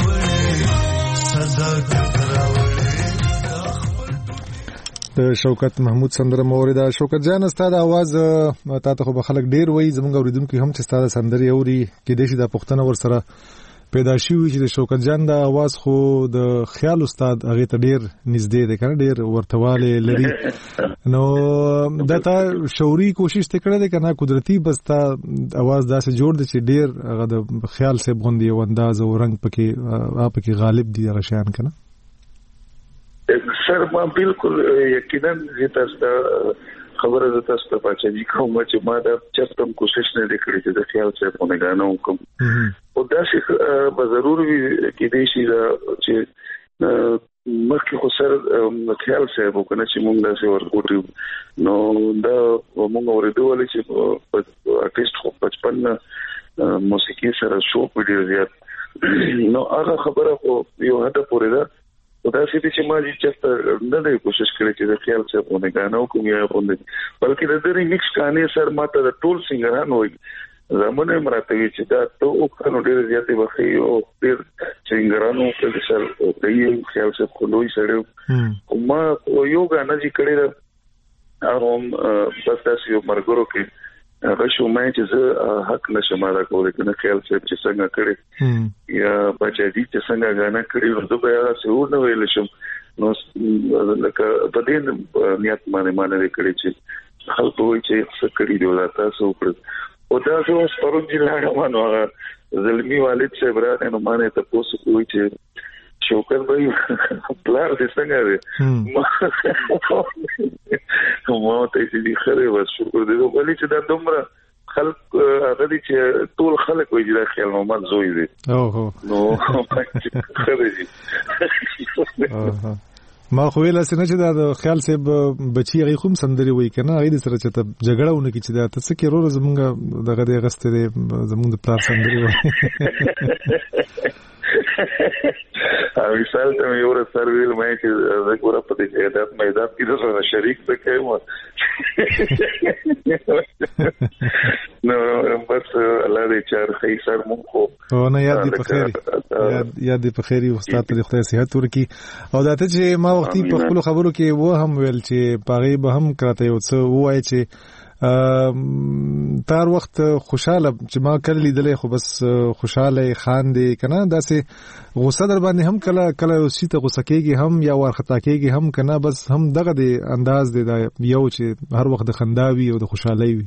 راوړې
د شوکت محمود سندره موردا. شوکت جان ستاسو आवाज تا ته خو خلک ډیر وای زمونږ اوریدونکو هم چې ستاسو سندري اوري کې د شي د پښتنه ور سره پیدا شوی چې د شوکت جان د आवाज خو د خیال استاد هغه ته ډیر نږدې دی کنه ډیر ورتواله لري نو دته شعوري کوشش ته کړی دی کنه قدرتي بس تا आवाज داسې جوړ دی چې ډیر هغه د خیال سه بغوندي او انداز او رنگ پکې غالب دي هغه شان کنه
سر ما بالکل یقینا تاسو خبره ده تاسو ته پاتې دي کوم چې ما دا چرته کوشش نه وکړې چې د خیال څخه په نگانو کوم او دا شي به ضروري کې دي چې مخکې خو سره خیال څخه وکړي چې موږ داسې ورغوټو نو دا موږ ورېدل چې ارټیست خو بچپن موسیقي سره شو په ډیر زیات نو هغه خبره خو یو هدف پورې ده او دا چې ما چې نه د کوشش کړې چې د خیال څخه په نگانو کوم یا باندې بلکې د دې میکس کانې سر ماته د ټول سنگران وي زمونه مراتبي چې دا ته او کنو ډېر زیاتې وخی او ډېر سنگرانو په سر د یو خیال څخه خلوي سره ما یو غاڼه چې کړې هغه بس تاسو یو مرګورو کې هغه شو مې چې حق نشم را کولای کنه خیال چې څنګه کړی یا بچی چې څنګه غاڼه کړی ورته بیا څه نو ویل شم نو لکه په دې نیت باندې کړی چې خلک وایي چې څه کړی دی ولا تاسو پر او دا څو سپارون دي لاړه مانو هغه زلمی والد صاحب را نو باندې تاسو کوی چې شوکر بھائی پلار دې څنګه دی ما ته دې خره و شکر دې ولې چې دا دومره خلک هغه دي چې ټول خلک وایي دا خیال محمد زوی دی
اوه
نو خره دي
ما خو ویل چې نه چې دا خیال صاحب بچي هغه کوم سندري وای کنه هغه سره چې ته جګړه ونه کی چې دا تاسو کې ورو زمونږ دغه د غسته زمونږ د پلار سندري وای او مثال ته یو ور سره ویل مې چې زه ګوره په دې اعداد میدان کې سره شریک پکې و نو بس الله دې چار خیر سر مونږ او نه یاد دې په خیر یاد دې په خیر استاد ته خدای صحت ورکړي او دا ته چې ما وختي په خپل خبرو کې و هم ویل چې پاغي به هم کراته یو څه وای چې تار وخت خوشاله چې ما کله لیدلې خو بس خوشاله خاندې کنه داسې غوسه در باندې هم کله وسیته غوسه کېږي هم یا ورخطا کېږي هم کنه بس هم دغه دی انداز دی دا یو چې هر وخت د خنداوي او د خوشالۍ وي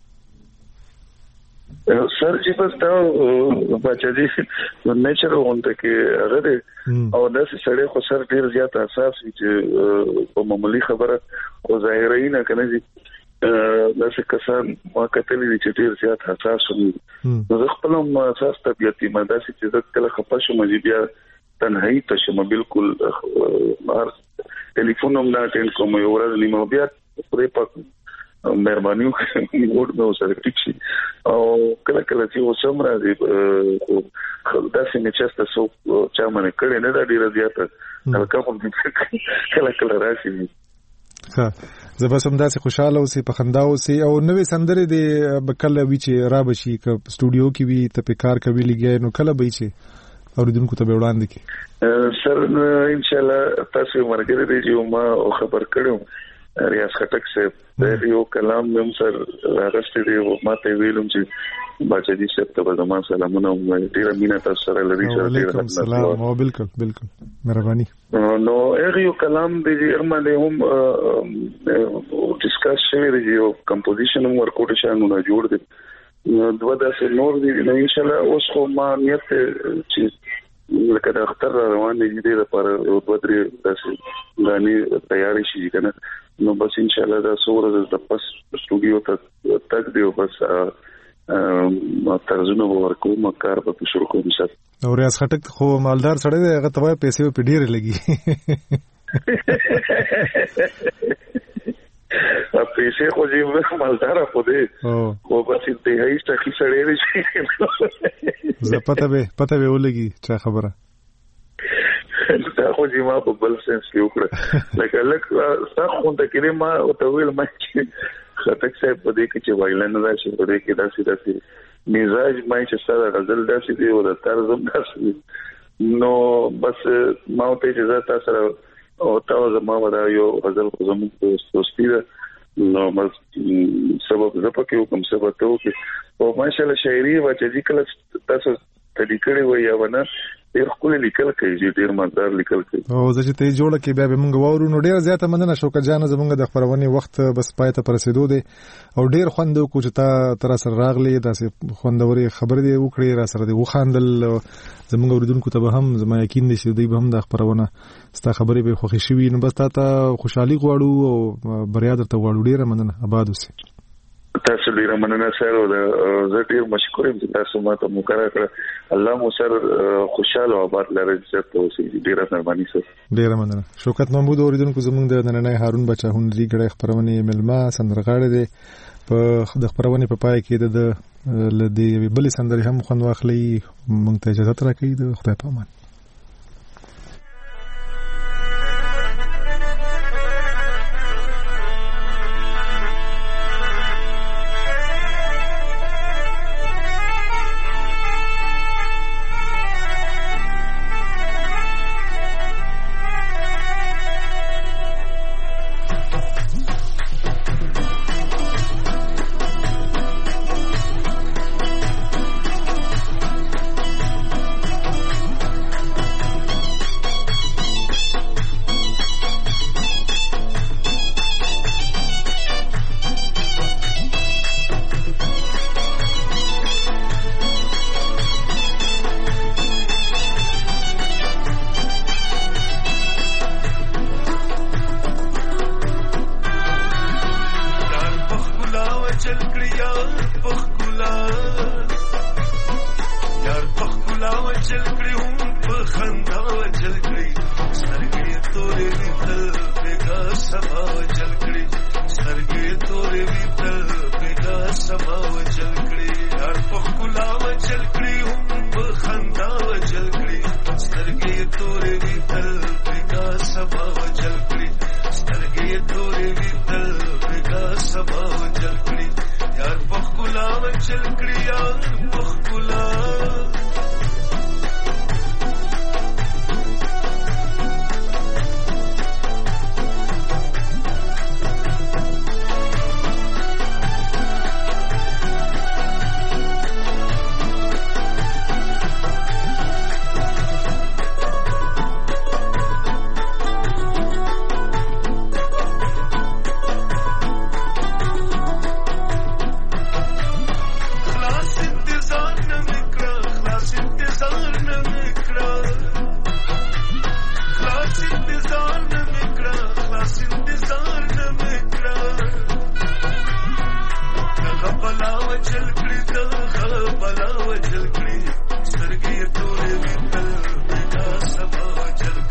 سر چې بس دا بچی نیچر اونته کې هغه او داسې سړی خو سر ډیر زیات حساس وي چې په معمولی خبره او ظاهري نه کنه داسې کسان ما کتلې چې ډیر زیات حساس وي نو خپل ما اساس طبيعتي ما داسې چې کله خپه شم بیا تنهایی ته شم بالکل ټلیفون هم نه اټینډ کوم یو ورځ نیمه بیا پرې پک مهرباني وکړئ نو سره ټیک شي او کله چې وسم راځي داسې نه چې تاسو چا باندې کړي نه دا ډیر زیات هلکه کوم کله راشي
ها زه به سم داسې خوشاله اوسې په خندا اوسې او نوې سندرې دې بکله وی چې را بشي ک سټوډیو کې وی ته په کار کوي لګي نو کله به چې اوریدونکو ته به وړاندې کی
سر ان شاء الله تاسو مرګره دې چې ما خبر کړم ریاض خټک سے یو کلام هم سر راغشت دی ماته ویلم چې بچی صاحب ته زما سلامونه ډیر مینا تاسو سره لري
وعلیکم السلام او بالکل مهرباني
نو یو کلام دی ارمانه هم ډیسکس شوی دی یو کمپوزیشن هم ورکوټ شانو نه جوړ دی دوه داسې نور دی ان شاء الله اوس خو ما نیت چې لکه د اختر روان دي د لپاره او بدري داسې غاني تیاری شي کنه نو بس ان شاء الله دا سوره د پس سټوډیو ته تک دی او بس ما ترجمه ورکو ما کار په شروع کوم څه
او ریاض خټک خو مالدار سره دی هغه توای پیسې په ډیر لګي پیسې خو دې مالدار خو دې او بس دې هیڅ تخې سره دی زه پته به ولګي چا خبره
دا خو چې ما په بل سنس کې وکړه لکه ستا خونده کې ما او ته ویل ما چې خټک صاحب په دې کې چې وایلن راشي په دې کې داسې مزاج مې چې سره غزل داسې دی او د طرز هم داسې نو بس ما ته اجازه تاسو سره او تاسو ما ودا یو غزل زموږ دوستي ده نو بس سبب زپکه کوم سبب ته وکي او ماشاءالله شاعري واچې کله تاسو تدې کړي وي یا ونه ډېر خپل لیکل کوي چې ډېر مزدار لیکل کوي
او چې ته جوړه کې بیا به موږ وورو نو ډېر زیاته مننه شوکت جان زموږ د خبرونې وخت بس پای ته رسیدو دی او ډېر خوند کو چې تا تر سره راغلی داسې خوندوري خبر دی وکړي را سره دی وخاندل زموږ اوریدونکو ته به هم زما یقین دي چې دوی به هم د خبرونه ستا خبرې به خوښي شي نو بس تا خوشحالي غواړو او بریا درته غواړو ډېر مننه آباد اوسې
تاسو ډیر مننه سره زه ډیر مشکور یم چې تاسو ماته مقرره کړ الله مو سره خوشاله او آباد لري چې تاسو ډیر مهرباني سره
ډیر مننه شوکت محمود اوریدونکو زموږ د نننۍ هارون بچا هنري غړي خبرونه ملما سندرغاړي دي په د خبرونه په پای کې د لدی بل سندري هم خوند واخلي مونږ ته اجازه راکړئ د خدای په امان
Bala wajal kri sargi tore vital bega sabha wajal